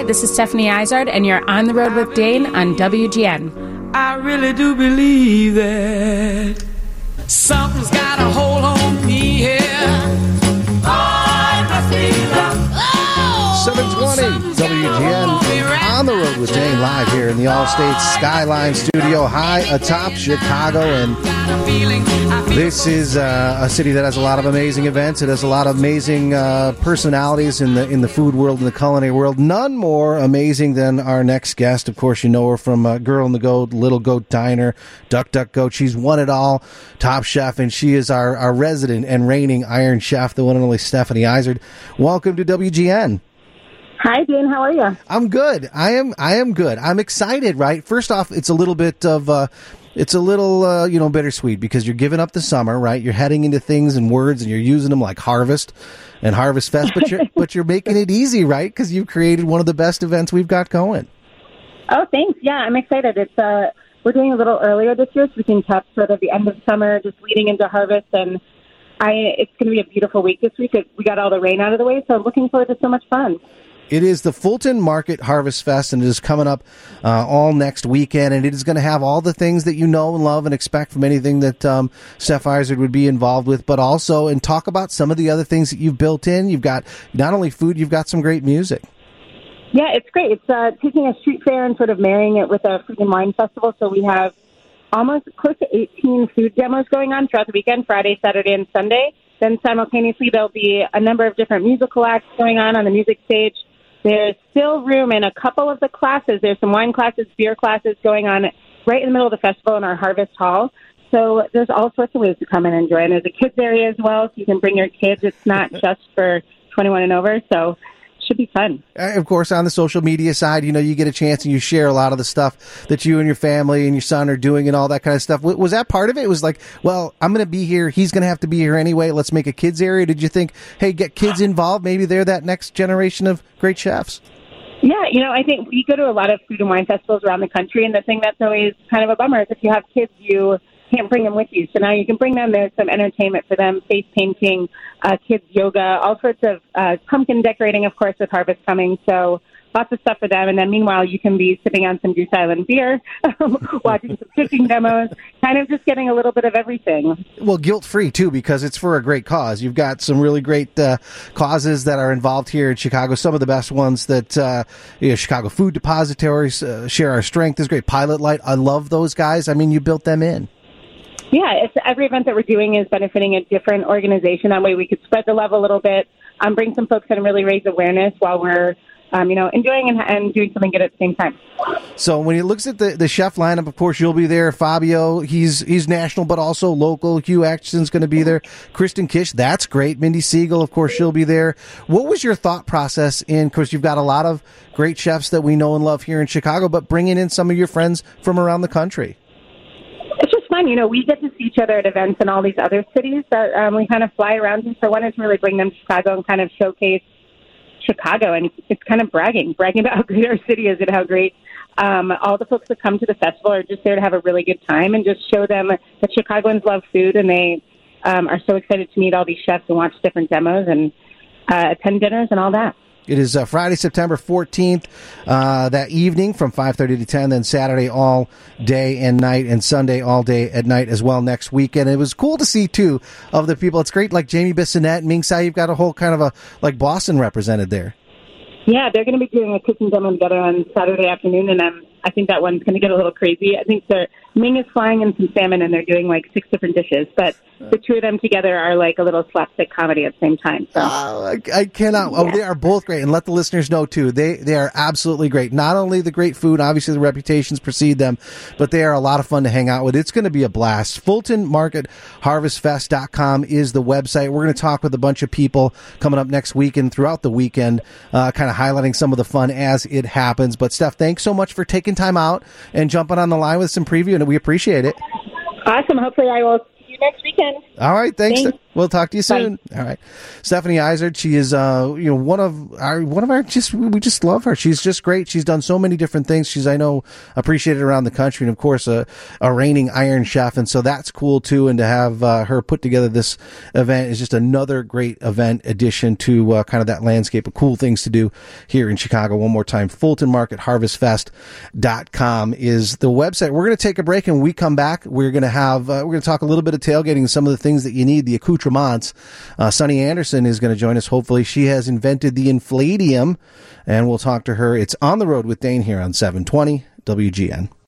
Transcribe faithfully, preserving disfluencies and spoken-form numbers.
This is Stephanie Izard, and you're on the road with Dane on W G N. I really do believe that something's got a hold on me here. I must be love. seven twenty W G N on the road with Dane, live here in the Allstate Skyline Studio, high atop Chicago. And this is uh, a city that has a lot of amazing events. It has a lot of amazing uh, personalities in the in the food world and the culinary world. None more amazing than our next guest. Of course, you know her from uh, Girl and the Goat, Little Goat Diner, Duck Duck Goat. She's won it all, Top Chef, and she is our, our resident and reigning Iron Chef, the one and only Stephanie Izard. Welcome to W G N. Hi, Dean. How are you? I'm good. I am. I am good. I'm excited. Right. First off, it's a little bit of, uh, it's a little, uh, you know, bittersweet because you're giving up the summer, right? You're heading into things and words, and you're using them like Harvest and Harvest Fest, but you're but you're making it easy, right? Because you've created one of the best events we've got going. Oh, thanks. Yeah, I'm excited. It's uh, we're doing a little earlier this year, so we can catch sort of the end of summer, just leading into harvest, and I. It's going to be a beautiful week this week. We got all the rain out of the way, so I'm looking forward to so much fun. It is the Fulton Market Harvest Fest, and it is coming up uh, all next weekend, and it is going to have all the things that you know and love and expect from anything that um, Steph Izard would be involved with, but also, and talk about some of the other things that you've built in. You've got not only food, you've got some great music. Yeah, it's great. It's uh, taking a street fair and sort of marrying it with a food and wine festival, so we have almost close to eighteen food demos going on throughout the weekend, Friday, Saturday, and Sunday. Then simultaneously, there'll be a number of different musical acts going on on the music stage. There's still room in a couple of the classes. There's some wine classes, beer classes going on right in the middle of the festival in our Harvest Hall. So there's all sorts of ways to come and enjoy. And there's a kids area as well, so you can bring your kids. It's not just for twenty-one and over, so it should be fun. Uh, of course, on the social media side, you know, you get a chance and you share a lot of the stuff that you and your family and your son are doing and all that kind of stuff. W- was that part of it? It was like, well, I'm going to be here. He's going to have to be here anyway. Let's make a kids area. Did you think, hey, get kids involved? Maybe they're that next generation of great chefs. Yeah, you know, I think we go to a lot of food and wine festivals around the country, and the thing that's always kind of a bummer is if you have kids, you can't bring them with you. So now you can bring them. There's some entertainment for them, face painting, uh, kids yoga, all sorts of uh, pumpkin decorating, of course, with Harvest coming. So lots of stuff for them. And then meanwhile, you can be sipping on some Goose Island beer, watching some cooking demos, kind of just getting a little bit of everything. Well, guilt-free, too, because it's for a great cause. You've got some really great uh, causes that are involved here in Chicago, some of the best ones that uh, you know, Chicago Food Depositories, uh, Share Our Strength is great. Pilot Light, I love those guys. I mean, you built them in. Yeah, it's every event that we're doing is benefiting a different organization. That way we could spread the love a little bit, um, bring some folks in and really raise awareness while we're, um, you know, enjoying and, and doing something good at the same time. So when he looks at the, the chef lineup, of course, you'll be there. Fabio, he's he's national but also local. Hugh Atchison's going to be there. Kristen Kish, that's great. Mindy Siegel, of course, she'll be there. What was your thought process in, of course, you've got a lot of great chefs that we know and love here in Chicago, but bringing in some of your friends from around the country? It's just fun. You know, we get to see each other at events in all these other cities that um, we kind of fly around to. So I wanted to really bring them to Chicago and kind of showcase Chicago. And it's kind of bragging, bragging about how great our city is and how great um, all the folks that come to the festival are just there to have a really good time and just show them that Chicagoans love food and they um, are so excited to meet all these chefs and watch different demos and uh, attend dinners and all that. It is uh, Friday, September fourteenth, uh, that evening from five thirty to ten, then Saturday all day and night, and Sunday all day at night as well next weekend. It was cool to see, too, of the people. It's great, like Jamie Bissonette, Ming Tsai, you've got a whole kind of a, like Boston represented there. Yeah, they're going to be doing a cooking demo together on Saturday afternoon, and um, I think that one's going to get a little crazy. I think they're, Ming is flying in some salmon, and they're doing like six different dishes, but the two of them together are like a little slapstick comedy at the same time. So oh, I, I cannot. Oh, they are both great, and let the listeners know too. They they are absolutely great. Not only the great food, obviously the reputations precede them, but they are a lot of fun to hang out with. It's going to be a blast. Fulton Market Harvest Fest dot com is the website. We're going to talk with a bunch of people coming up next week and throughout the weekend, uh, kind of highlighting some of the fun as it happens. But Steph, thanks so much for taking time out and jumping on the line with some preview, and we appreciate it. Awesome. Hopefully I will see you next weekend. All right. Thanks. Thanks. Well, We'll talk to you soon. Bye. All right. Stephanie Izard, she is, uh, you know, one of our, one of our, just, we just love her. She's just great. She's done so many different things. She's, I know, appreciated around the country, and of course, a, a reigning Iron Chef. And so that's cool too. And to have uh, her put together this event is just another great event addition to uh, kind of that landscape of cool things to do here in Chicago. One more time, Fulton Market Harvest Fest dot com is the website. We're going to take a break, and when we come back, we're going to have, uh, we're going to talk a little bit of tailgating and some of the things that you need, the accoutrements. Uh, Sunny Anderson is going to join us. Hopefully she has invented the Infladium, and we'll talk to her. It's On the Road with Dane here on seven twenty W G N.